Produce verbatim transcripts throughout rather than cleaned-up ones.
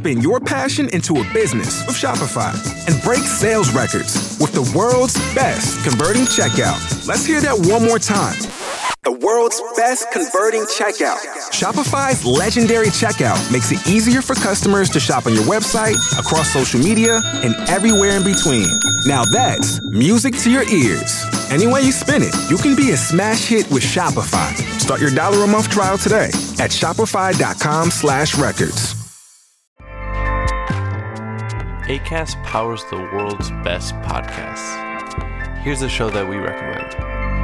spin your passion into a business with Shopify and break sales records with the world's best converting checkout. Let's hear that one more time. The world's best converting checkout. Shopify's legendary checkout makes it easier for customers to shop on your website, across social media, and everywhere in between. Now that's music to your ears. Any way you spin it, you can be a smash hit with Shopify. Start your dollar a month trial today at shopify.com slash records. Acast powers the world's best podcasts. Here's a show that we recommend.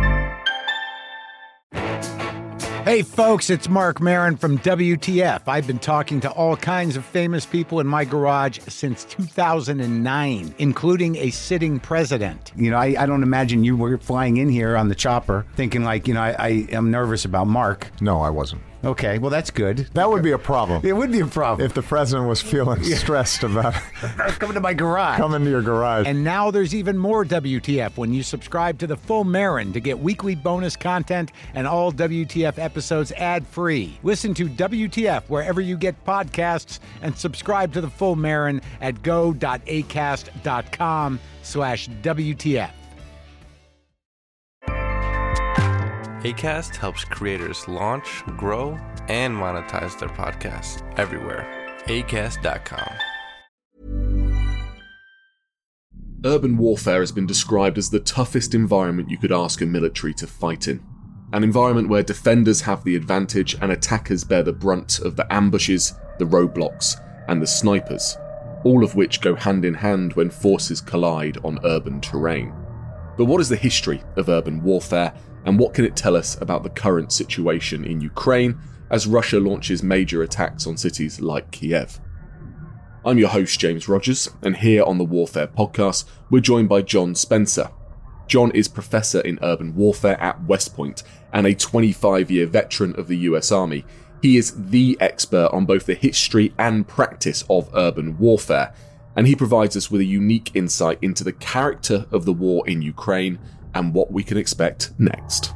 Hey folks, it's Mark Maron from W T F. I've been talking to all kinds of famous people in my garage since two thousand nine, including a sitting president. You know, I, I don't imagine you were flying in here on the chopper thinking like, you know, I, I am nervous about Mark. No, I wasn't. Okay, well, that's good. That would be a problem. It would be a problem. If the president was feeling yeah. stressed about coming to my garage. Coming to your garage. And now there's even more W T F when you subscribe to the full Maron to get weekly bonus content and all W T F episodes ad-free. Listen to W T F wherever you get podcasts and subscribe to the full Maron at go.acast.com slash WTF. Acast helps creators launch, grow, and monetize their podcasts everywhere. acast dot com. Urban warfare has been described as the toughest environment you could ask a military to fight in. An environment where defenders have the advantage and attackers bear the brunt of the ambushes, the roadblocks, and the snipers, all of which go hand in hand when forces collide on urban terrain. But what is the history of urban warfare, and what can it tell us about the current situation in Ukraine as Russia launches major attacks on cities like Kiev? I'm your host, James Rogers, and here on the Warfare Podcast, we're joined by John Spencer. John is Professor in Urban Warfare at West Point and a twenty-five-year veteran of the U S Army. He is the expert on both the history and practice of urban warfare, and he provides us with a unique insight into the character of the war in Ukraine and what we can expect next.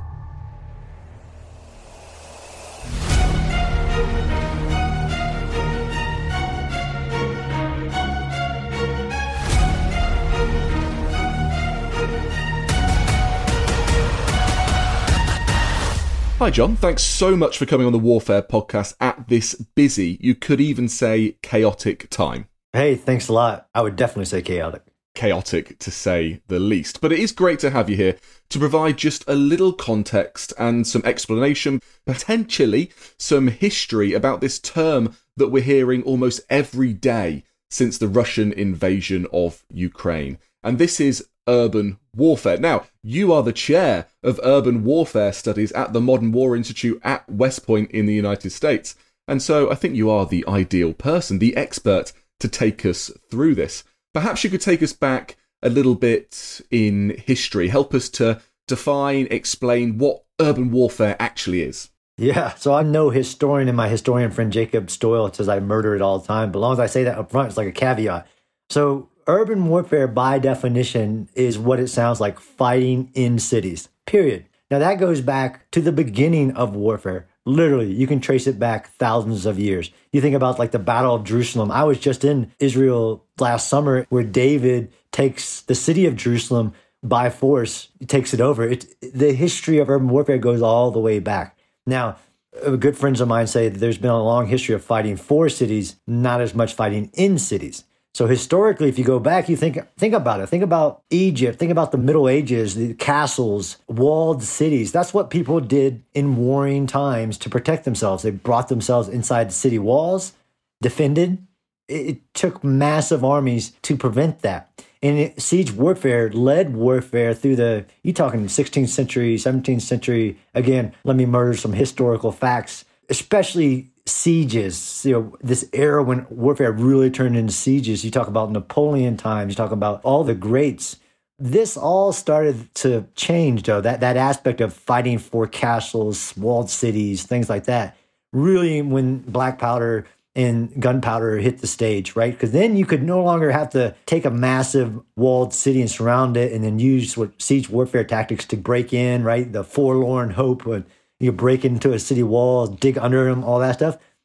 Hi John, thanks so much for coming on the Warfare Podcast at this busy, you could even say chaotic time. Hey, thanks a lot. I would definitely say chaotic. Chaotic, to say the least. But it is great to have you here to provide just a little context and some explanation, potentially some history about this term that we're hearing almost every day since the Russian invasion of Ukraine. And this is urban warfare. Now, you are the chair of urban warfare studies at the Modern War Institute at West Point in the United States. And so I think you are the ideal person, the expert to take us through this. Perhaps you could take us back a little bit in history, help us to define, explain what urban warfare actually is. Yeah, so I'm no historian, and my historian friend Jacob Stoyle says I murder it all the time. But as long as I say that up front, it's like a caveat. So urban warfare, by definition, is what it sounds like: fighting in cities, period. Now that goes back to the beginning of warfare. Literally, you can trace it back thousands of years. You think about like the Battle of Jerusalem. I was just in Israel last summer where David takes the city of Jerusalem by force, he takes it over. It, the history of urban warfare goes all the way back. Now, good friends of mine say that there's been a long history of fighting for cities, not as much fighting in cities. So historically, if you go back, you think think about it. Think about Egypt. Think about the Middle Ages, the castles, walled cities. That's what people did in warring times to protect themselves. They brought themselves inside the city walls, defended. It, it took massive armies to prevent that. And it, siege warfare led warfare through the, you're talking sixteenth century, seventeenth century. Again, let me murder some historical facts, especially sieges, you know, this era when warfare really turned into sieges. You talk about Napoleon times, you talk about all the greats. This all started to change, though, that, that aspect of fighting for castles, walled cities, things like that, really when black powder and gunpowder hit the stage, right? Because then you could no longer have to take a massive walled city and surround it and then use what siege warfare tactics to break in, right? The forlorn hope when you break into a city wall, dig under them, all that stuff.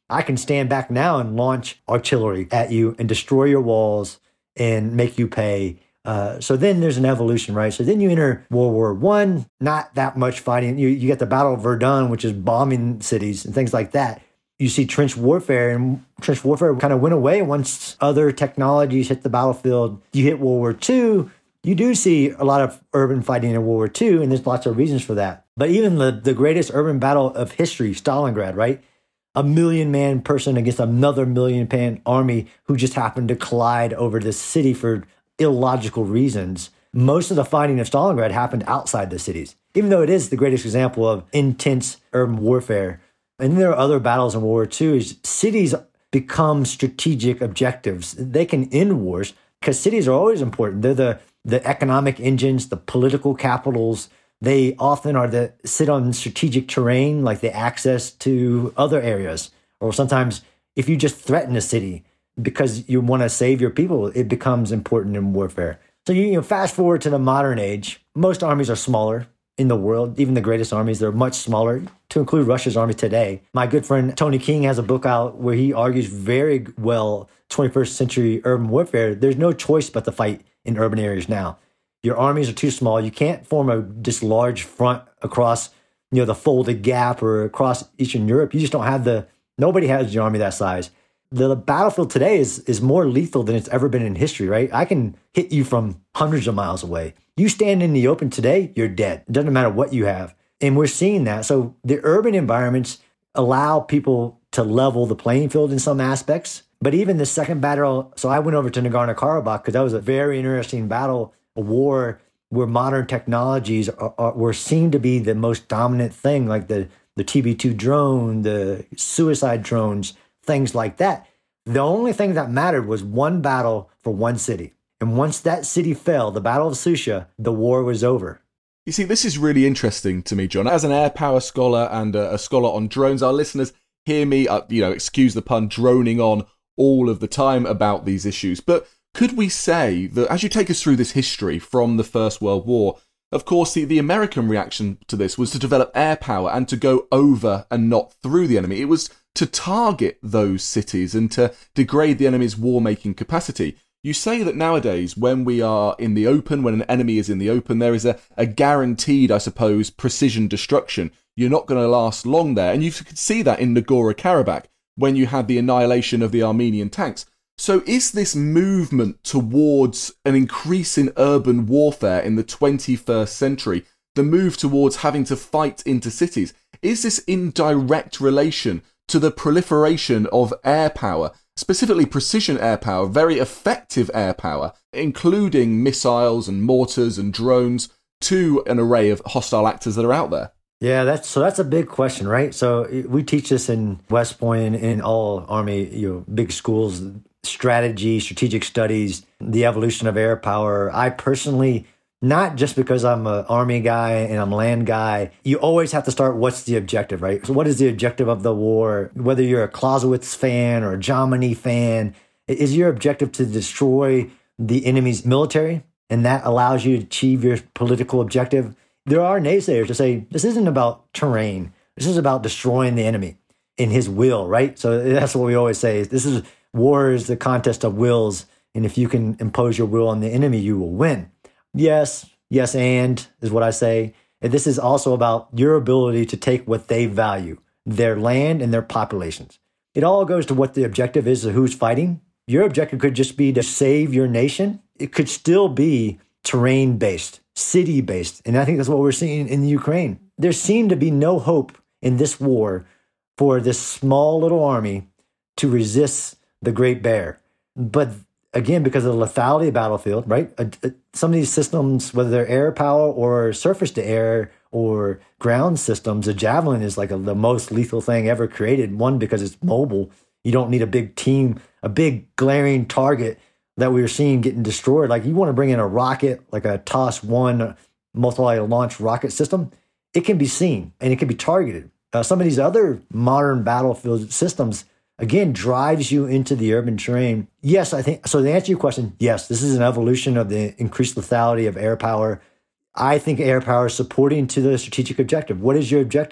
I can stand back now and launch artillery at you and destroy your walls and make you pay. Uh, so then there's an evolution, right? So then you enter World War One, not that much fighting. You, you get the Battle of Verdun, which is bombing cities and things like that. You see trench warfare, and trench warfare kind of went away once other technologies hit the battlefield. You hit World War Two, you do see a lot of urban fighting in World War Two, and there's lots of reasons for that. But even the, the greatest urban battle of history, Stalingrad, right? A million man person against another million man army who just happened to collide over this city for illogical reasons. Most of the fighting of Stalingrad happened outside the cities, even though it is the greatest example of intense urban warfare. And there are other battles in World War Two. Is cities become strategic objectives. They can end wars because cities are always important. They're the, the economic engines, the political capitals. They often are the sit on strategic terrain, like the access to other areas. Or sometimes if you just threaten a city because you want to save your people, it becomes important in warfare. So you, you know, fast forward to the modern age, most armies are smaller in the world. Even the greatest armies, they're much smaller, to include Russia's army today. My good friend Tony King has a book out where he argues very well twenty-first century urban warfare. There's no choice but to fight in urban areas now. Your armies are too small. You can't form a this large front across, you know, the Fulda Gap or across Eastern Europe. You just don't have the, nobody has the army that size. The battlefield today is is more lethal than it's ever been in history, right? I can hit you from hundreds of miles away. You stand in the open today, you're dead. It doesn't matter what you have. And we're seeing that. So the urban environments allow people to level the playing field in some aspects. But even the second battle, so I went over to Nagorno-Karabakh because that was a very interesting battle, a war where modern technologies are, are, were seen to be the most dominant thing, like the, the T B two drone, the suicide drones, things like that. The only thing that mattered was one battle for one city. And once that city fell, the Battle of Susha, the war was over. You see, this is really interesting to me, John. As an air power scholar and a, a scholar on drones, our listeners hear me, uh, you know, excuse the pun, droning on all of the time about these issues. But could we say that as you take us through this history from the First World War, of course, the, the American reaction to this was to develop air power and to go over and not through the enemy. It was to target those cities and to degrade the enemy's war-making capacity. You say that nowadays, when we are in the open, when an enemy is in the open, there is a, a guaranteed, I suppose, precision destruction. You're not going to last long there. And you could see that in Nagorno-Karabakh when you had the annihilation of the Armenian tanks. So is this movement towards an increase in urban warfare in the twenty-first century, the move towards having to fight into cities, is this in direct relation to the proliferation of air power, specifically precision air power, very effective air power, including missiles and mortars and drones, to an array of hostile actors that are out there? Yeah, that's so that's a big question, right? So we teach this in West Point and in all Army, you know, big schools, strategy, strategic studies, the evolution of air power. I personally, not just because I'm an Army guy and I'm a land guy, you always have to start, what's the objective, right? So what is the objective of the war? Whether you're a Clausewitz fan or a Jomini fan, is your objective to destroy the enemy's military? And that allows you to achieve your political objective? There are naysayers to say, this isn't about terrain. This is about destroying the enemy in his will, right? So that's what we always say. This is, war is the contest of wills. And if you can impose your will on the enemy, you will win. Yes, yes, and is what I say. And this is also about your ability to take what they value, their land and their populations. It all goes to what the objective is of who's fighting. Your objective could just be to save your nation. It could still be terrain-based, city-based. And I think that's what we're seeing in the Ukraine. There seemed to be no hope in this war for this small little army to resist the Great Bear. But again, because of the lethality of battlefield, right? Uh, uh, some of these systems, whether they're air power or surface to air or ground systems, a Javelin is like a, the most lethal thing ever created. One, because it's mobile. You don't need a big team, a big glaring target that we were seeing getting destroyed. Like you want to bring in a rocket, like a T O S one multi-launch rocket system, it can be seen and it can be targeted. Uh, some of these other modern battlefield systems, again, drives you into the urban terrain. Yes, I think, so to answer your question, yes, this is an evolution of the increased lethality of air power. I think air power is supporting to the strategic objective. What is your objective?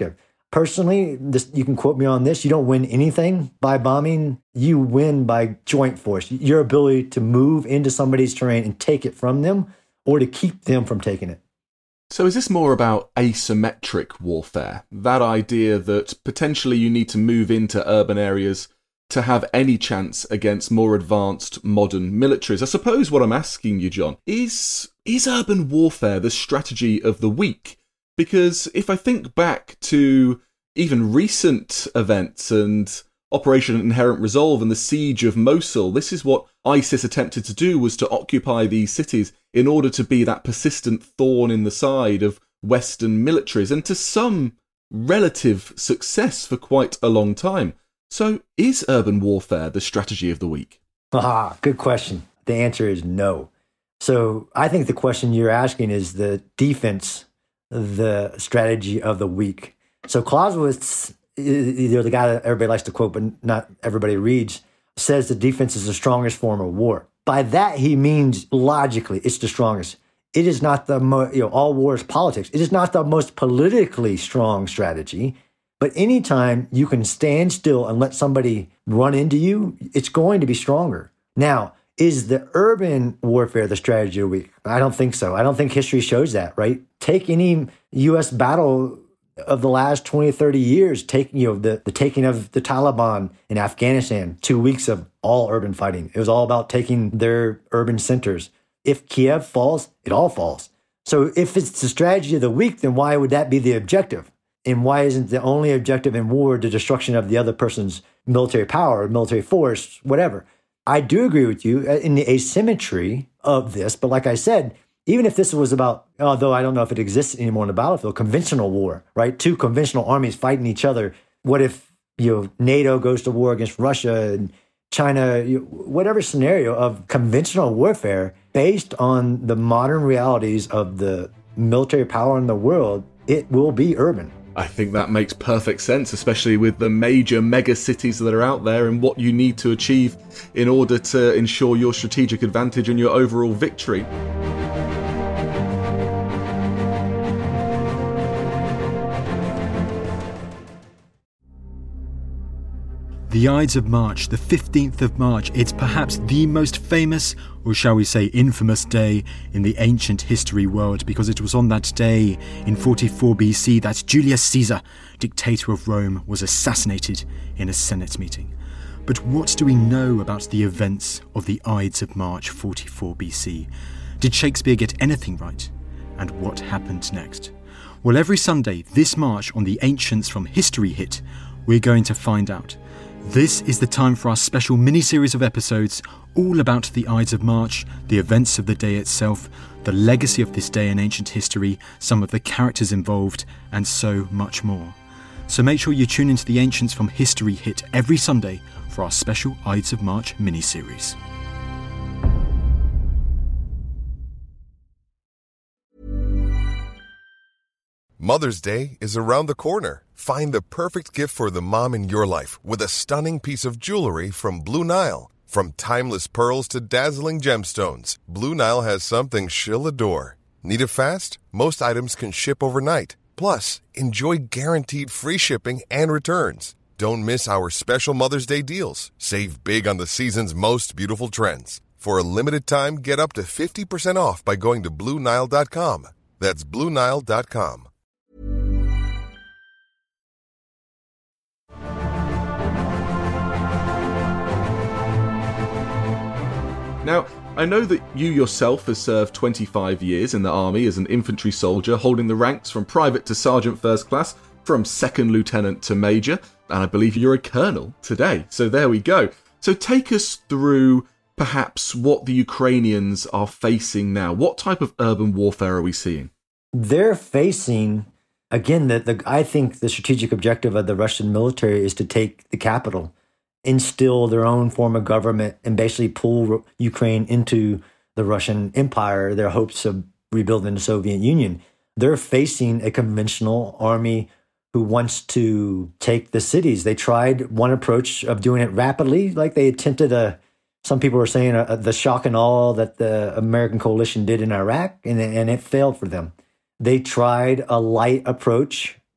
Personally, this, you can quote me on this, you don't win anything by bombing. You win by joint force. Your ability to move into somebody's terrain and take it from them or to keep them from taking it. So is this more about asymmetric warfare? That idea that potentially you need to move into urban areas to have any chance against more advanced modern militaries? I suppose what I'm asking you, John, is, is urban warfare the strategy of the week? Because if I think back to even recent events and Operation Inherent Resolve and the siege of Mosul, this is what ISIS attempted to do, was to occupy these cities in order to be that persistent thorn in the side of Western militaries, and to some relative success for quite a long time. So is urban warfare the strategy of the week? Ah, good question. The answer is no. So I think the question you're asking is the defense, the strategy of the week. So Clausewitz, either the guy that everybody likes to quote, but not everybody reads, says the defense is the strongest form of war. By that, he means logically it's the strongest. It is not the, mo- you know, all war is politics. It is not the most politically strong strategy. But anytime you can stand still and let somebody run into you, it's going to be stronger. Now, is the urban warfare the strategy of the week? I don't think so. I don't think history shows that, right? Take any U S battle of the last twenty, thirty years, take, you know, the, the taking of the Taliban in Afghanistan, two weeks of all urban fighting. It was all about taking their urban centers. If Kiev falls, it all falls. So if it's the strategy of the week, then why would that be the objective? And why isn't the only objective in war the destruction of the other person's military power, military force, whatever? I do agree with you in the asymmetry of this, but like I said, even if this was about, although I don't know if it exists anymore in the battlefield, conventional war, right? Two conventional armies fighting each other. What if, you know, NATO goes to war against Russia and China, you know, whatever scenario of conventional warfare based on the modern realities of the military power in the world, it will be urban. I think that makes perfect sense, especially with the major mega cities that are out there and what you need to achieve in order to ensure your strategic advantage and your overall victory. The Ides of March, the fifteenth of March, it's perhaps the most famous, or shall we say infamous day in the ancient history world, because it was on that day in forty-four B C that Julius Caesar, dictator of Rome, was assassinated in a Senate meeting. But what do we know about the events of the Ides of March forty-four B C? Did Shakespeare get anything right? And what happened next? Well, every Sunday this March on the Ancients from History Hit, we're going to find out. This is the time for our special mini-series of episodes all about the Ides of March, the events of the day itself, the legacy of this day in ancient history, some of the characters involved, and so much more. So make sure you tune into the Ancients from History Hit every Sunday for our special Ides of March mini-series. Mother's Day is around the corner. Find the perfect gift for the mom in your life with a stunning piece of jewelry from Blue Nile. From timeless pearls to dazzling gemstones, Blue Nile has something she'll adore. Need it fast? Most items can ship overnight. Plus, enjoy guaranteed free shipping and returns. Don't miss our special Mother's Day deals. Save big on the season's most beautiful trends. For a limited time, get up to fifty percent off by going to Blue Nile dot com. That's Blue Nile dot com. Now, I know that you yourself have served twenty-five years in the army as an infantry soldier, holding the ranks from private to sergeant first class, from second lieutenant to major, and I believe you're a colonel today. So there we go. So take us through perhaps what the Ukrainians are facing now. What type of urban warfare are we seeing? They're facing, again, the, the, I think the strategic objective of the Russian military is to take the capital, instill their own form of government, and basically pull Ukraine into the Russian Empire, their hopes of rebuilding the Soviet Union. They're facing a conventional army who wants to take the cities. They tried one approach of doing it rapidly, like they attempted a, some people were saying a, the shock and awe that the American coalition did in Iraq, and, and it failed for them. They tried a light approach,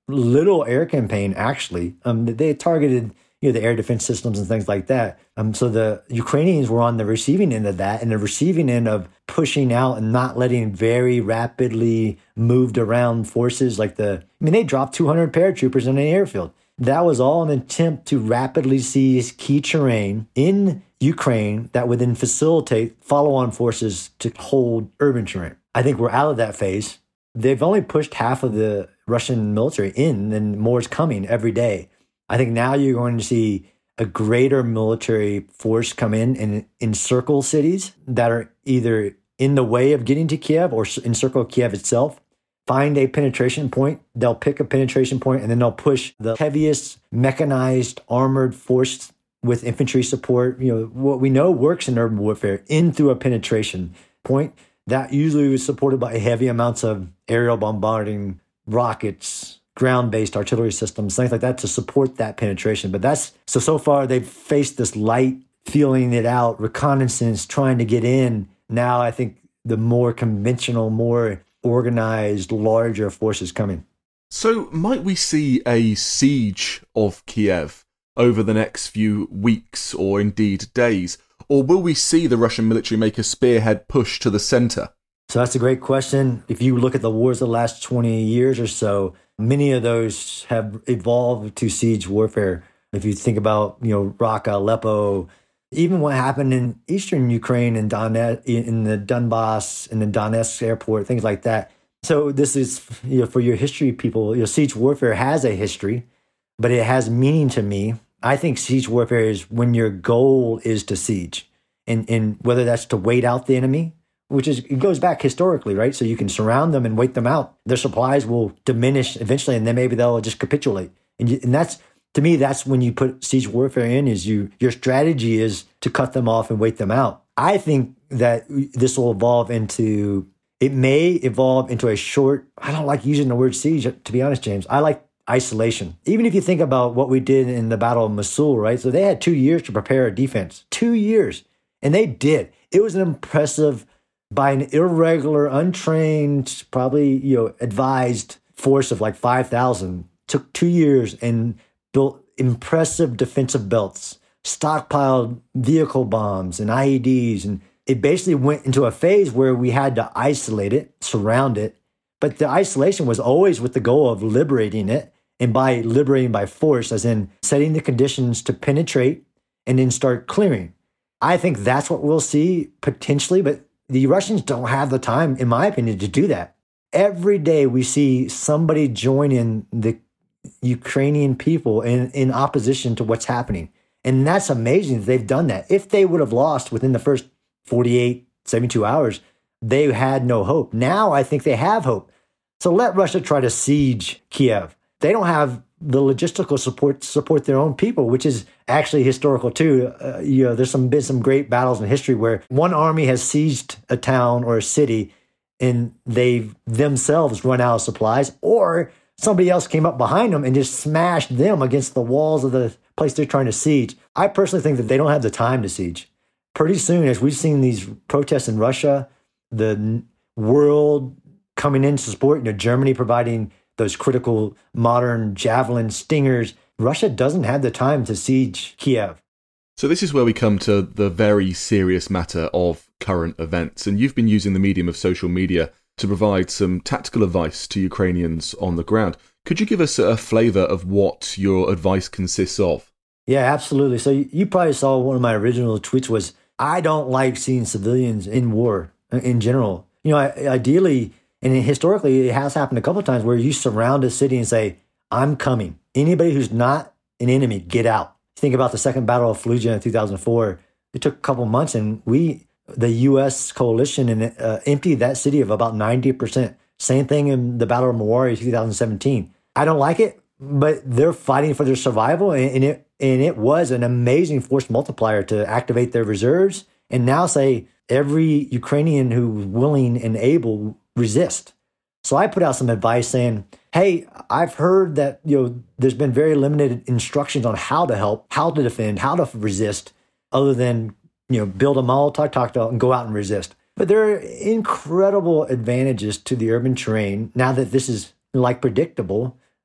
little air campaign, actually. Um, they targeted, you know, the air defense systems and things like that. Um, so the Ukrainians were on the receiving end of that, and the receiving end of pushing out and not letting very rapidly moved around forces like the, I mean, they dropped two hundred paratroopers in an airfield. That was all an attempt to rapidly seize key terrain in Ukraine that would then facilitate follow-on forces to hold urban terrain. I think we're out of that phase. They've only pushed half of the Russian military in, and more is coming every day. I think now you're going to see a greater military force come in and encircle cities that are either in the way of getting to Kiev or encircle Kiev itself. Find a penetration point. They'll pick a penetration point, and then they'll push the heaviest mechanized armored force with infantry support. You know, what we know works in urban warfare in through a penetration point. That usually was supported by heavy amounts of aerial bombarding, rockets, ground-based artillery systems, things like that to support that penetration. But that's, so, so far they've faced this light, feeling it out, reconnaissance, trying to get in. Now I think the more conventional, more organized, larger forces coming. So might we see a siege of Kiev over the next few weeks or indeed days? Or will we see the Russian military make a spearhead push to the center? So that's a great question. If you look at the wars of the last twenty years or so, many of those have evolved to siege warfare. If you think about, you know, Raqqa, Aleppo, even what happened in eastern Ukraine and Donetsk, in the Donbass and the Donetsk airport, things like that. So this is, you know, for your history people, you know, siege warfare has a history, but it has meaning to me. I think siege warfare is when your goal is to siege, and, and whether that's to wait out the enemy, which is, it goes back historically, right? So you can surround them and wait them out. Their supplies will diminish eventually, and then maybe they'll just capitulate. And, you, and that's, to me, that's when you put siege warfare in, is you, your strategy is to cut them off and wait them out. I think that this will evolve into, it may evolve into a short, I don't like using the word siege, to be honest, James. I like isolation. Even if you think about what we did in the Battle of Mosul, right? So they had two years to prepare a defense. Two years. And they did. It was an impressive, by an irregular, untrained, probably, you know, advised force of like five thousand. Took two years and built impressive defensive belts, stockpiled vehicle bombs and I E Ds. And it basically went into a phase where we had to isolate it, surround it. But the isolation was always with the goal of liberating it. And by liberating by force, as in setting the conditions to penetrate and then start clearing. I think that's what we'll see potentially, but the Russians don't have the time, in my opinion, to do that. Every day we see somebody join in the Ukrainian people in, in opposition to what's happening. And that's amazing that they've done that. If they would have lost within the first forty-eight, seventy-two hours, they had no hope. Now I think they have hope. So let Russia try to siege Kiev. They don't have the logistical support to support their own people, which is actually historical too. Uh, you know, there's some been some great battles in history where one army has sieged a town or a city and they've themselves run out of supplies, or somebody else came up behind them and just smashed them against the walls of the place they're trying to siege. I personally think that they don't have the time to siege. Pretty soon, as we've seen these protests in Russia, the world coming in to support, you know, Germany providing those critical modern Javelin Stingers, Russia doesn't have the time to siege Kiev. So this is where we come to the very serious matter of current events. And you've been using the medium of social media to provide some tactical advice to Ukrainians on the ground. Could you give us a flavour of what your advice consists of? Yeah, absolutely. So you probably saw one of my original tweets was, I don't like seeing civilians in war in general. You know, ideally, and historically, it has happened a couple of times where you surround a city and say, I'm coming. Anybody who's not an enemy, get out. Think about the Second Battle of Fallujah in two thousand four. It took a couple of months, and we, the U S coalition, and uh, emptied that city of about ninety percent. Same thing in the Battle of Mawari two thousand seventeen. I don't like it, but they're fighting for their survival, and, and it and it was an amazing force multiplier to activate their reserves and now say every Ukrainian who's willing and able resist. So I put out some advice saying, hey, I've heard that, you know, there's been very limited instructions on how to help, how to defend, how to resist, other than, you know, build a Molotov cocktail and go out and resist. But there are incredible advantages to the urban terrain now that this is like predictable.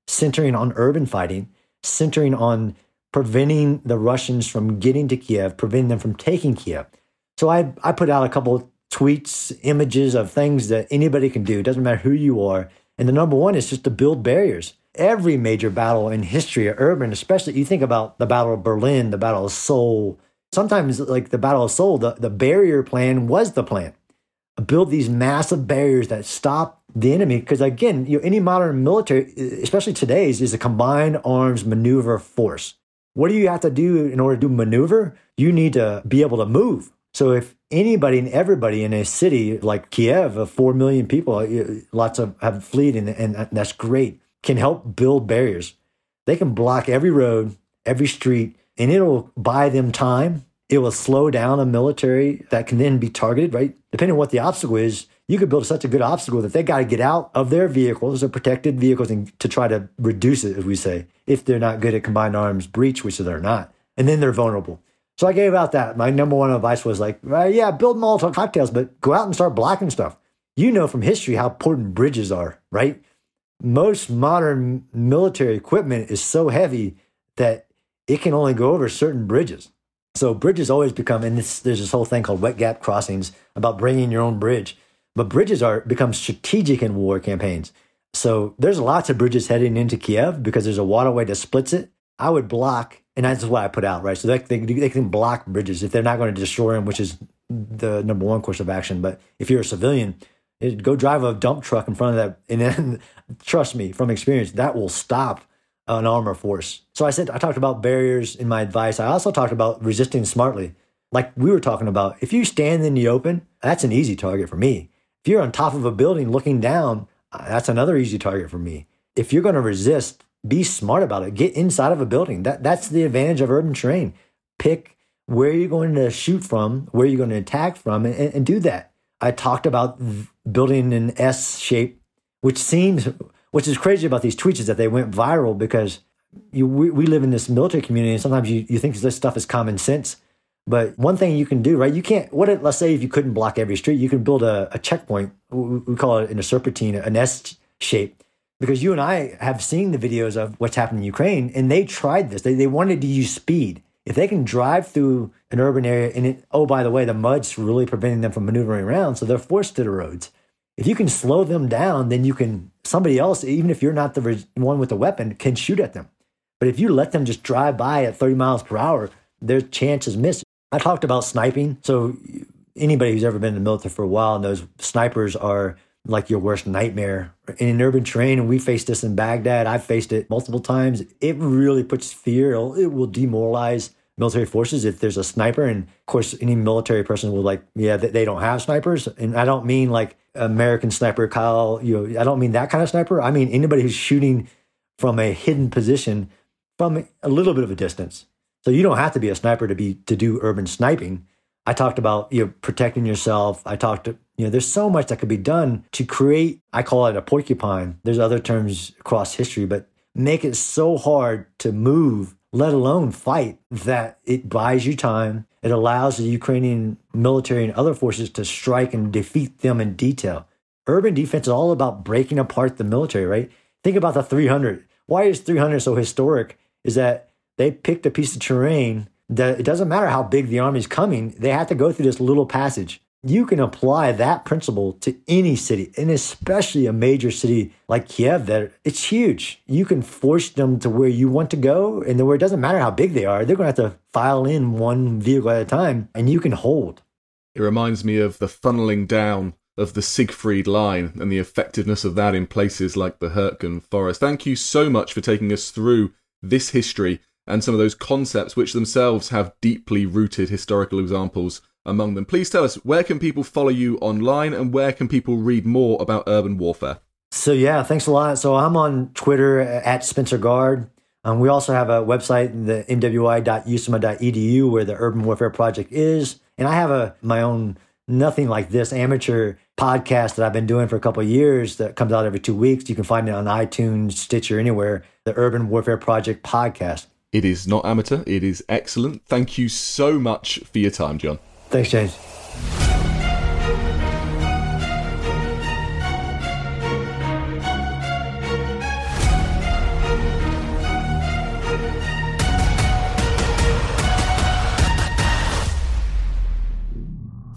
centering on urban fighting, centering on preventing the Russians from getting to Kiev, preventing them from taking Kiev. So I, I put out a couple tweets, images of things that anybody can do. It doesn't matter who you are. And the number one is just to build barriers. Every major battle in history, urban, especially, you think about the Battle of Berlin, the Battle of Seoul. Sometimes, like the Battle of Seoul, the, the barrier plan was the plan. Build these massive barriers that stop the enemy. Because again, you know, any modern military, especially today's, is a combined arms maneuver force. What do you have to do in order to do maneuver? You need to be able to move. So if anybody and everybody in a city like Kiev, of four million people, lots of have fled, and, and that's great, can help build barriers. They can block every road, every street, and it'll buy them time. It will slow down a military that can then be targeted, right? Depending on what the obstacle is, you could build such a good obstacle that they got to get out of their vehicles or protected vehicles and to try to reduce it, as we say, if they're not good at combined arms breach, which they're not. And then they're vulnerable. So I gave out that. My number one advice was like, well, yeah, build Molotov cocktails, but go out and start blocking stuff. You know from history how important bridges are, right? Most modern military equipment is so heavy that it can only go over certain bridges. So bridges always become, and this, there's this whole thing called wet gap crossings about bringing your own bridge. But bridges are become strategic in war campaigns. So there's lots of bridges heading into Kiev because there's a waterway that splits it. I would block, and that's what I put out, right? So they, they, they can block bridges if they're not going to destroy them, which is the number one course of action. But if you're a civilian, it, go drive a dump truck in front of that, and then trust me, from experience, that will stop an armor force. So I said, I talked about barriers in my advice. I also talked about resisting smartly. Like we were talking about, if you stand in the open, that's an easy target for me. If you're on top of a building looking down, that's another easy target for me. If you're going to resist, be smart about it. Get inside of a building. That That's the advantage of urban terrain. Pick where you're going to shoot from, where you're going to attack from, and, and do that. I talked about building an S shape, which seems, which is crazy about these tweets is that they went viral because you, we, we live in this military community, and sometimes you, you think this stuff is common sense. But one thing you can do, right? You can't, what if, let's say if you couldn't block every street, you can build a, a checkpoint. We call it in a serpentine, an S shape. Because you and I have seen the videos of what's happened in Ukraine, and they tried this. They they wanted to use speed. If they can drive through an urban area, and it, oh, by the way, the mud's really preventing them from maneuvering around, so they're forced to the roads. If you can slow them down, then you can, somebody else, even if you're not the one with the weapon, can shoot at them. But if you let them just drive by at thirty miles per hour, their chances miss. I talked about sniping. So anybody who's ever been in the military for a while knows snipers are like your worst nightmare. In urban terrain, and we faced this in Baghdad, I've faced it multiple times. It really puts fear. It will demoralize military forces if there's a sniper. And of course, any military person will like, yeah, they don't have snipers. And I don't mean like American sniper Kyle, you know, I don't mean that kind of sniper. I mean anybody who's shooting from a hidden position from a little bit of a distance. So you don't have to be a sniper to be to do urban sniping. I talked about, you know, protecting yourself. I talked to, you know, there's so much that could be done to create, I call it a porcupine. There's other terms across history, but make it so hard to move, let alone fight, that it buys you time. It allows the Ukrainian military and other forces to strike and defeat them in detail. Urban defense is all about breaking apart the military, right? Think about the three hundred. Why is three hundred so historic? Is that they picked a piece of terrain that it doesn't matter how big the army is coming, they have to go through this little passage. You can apply that principle to any city, and especially a major city like Kiev, that it's huge. You can force them to where you want to go, and where it doesn't matter how big they are, they're going to have to file in one vehicle at a time, and you can hold. It reminds me of the funneling down of the Siegfried line and the effectiveness of that in places like the Hürtgen Forest. Thank you so much for taking us through this history and some of those concepts which themselves have deeply rooted historical examples among them. Please tell us, where can people follow you online, and where can people read more about urban warfare? So yeah, thanks a lot. So I'm on Twitter at Spencer Guard. Um, we also have a website, the m w i dot u s m a dot e d u, where the Urban Warfare Project is. And I have a my own Nothing Like This amateur podcast that I've been doing for a couple of years that comes out every two weeks. You can find it on iTunes, Stitcher, anywhere, the Urban Warfare Project podcast. It is not amateur. It is excellent. Thank you so much for your time, John. Thanks, James.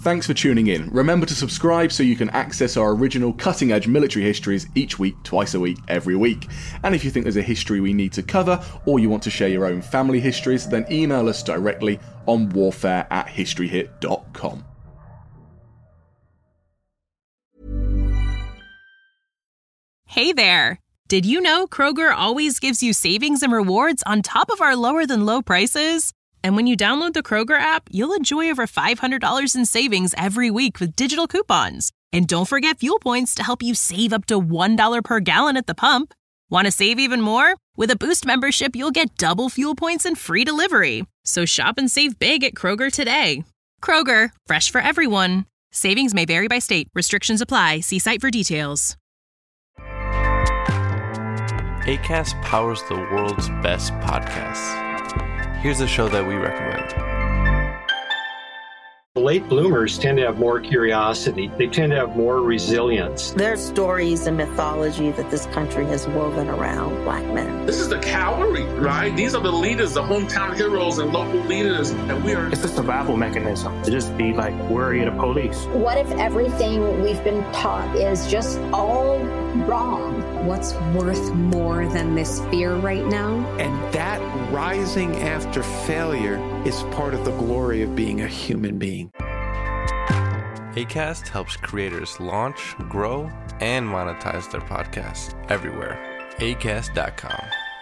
Thanks for tuning in. Remember to subscribe so you can access our original cutting-edge military histories each week, twice a week, every week. And if you think there's a history we need to cover, or you want to share your own family histories, then email us directly on warfare at historyhit dot com. Hey there! Did you know Kroger always gives you savings and rewards on top of our lower-than-low prices? And when you download the Kroger app, you'll enjoy over five hundred dollars in savings every week with digital coupons. And don't forget fuel points to help you save up to one dollar per gallon at the pump. Want to save even more? With a Boost membership, you'll get double fuel points and free delivery. So shop and save big at Kroger today. Kroger, fresh for everyone. Savings may vary by state. Restrictions apply. See site for details. Acast powers the world's best podcasts. Here's a show that we recommend. Late bloomers tend to have more curiosity. They tend to have more resilience. There's stories and mythology that this country has woven around black men. This is the cavalry, right? These are the leaders, the hometown heroes and local leaders. And we are... It's a survival mechanism to just be like worry of the police. What if everything we've been taught is just all wrong? What's worth more than this fear right now? And that rising after failure is part of the glory of being a human being. Acast helps creators launch, grow, and monetize their podcasts everywhere. acast dot com.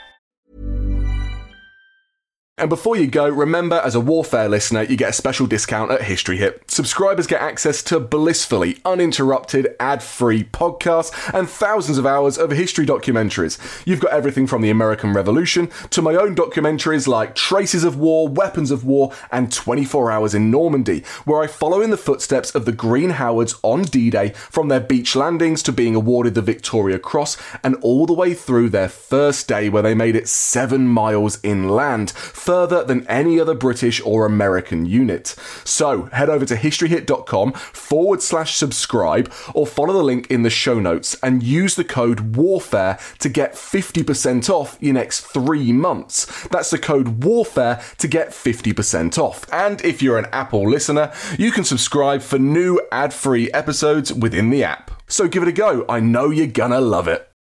And before you go, remember, as a Warfare listener, you get a special discount at History Hit. Subscribers get access to blissfully uninterrupted, ad-free podcasts and thousands of hours of history documentaries. You've got everything from the American Revolution to my own documentaries like Traces of War, Weapons of War, and twenty-four hours in Normandy, where I follow in the footsteps of the Green Howards on D-Day, from their beach landings to being awarded the Victoria Cross, and all the way through their first day where they made it seven miles inland, further than any other British or American unit. So head over to historyhit.com forward slash subscribe or follow the link in the show notes and use the code WARFARE to get fifty percent off your next three months. That's the code WARFARE to get fifty percent off. And if you're an Apple listener, you can subscribe for new ad-free episodes within the app. So give it a go. I know you're gonna love it.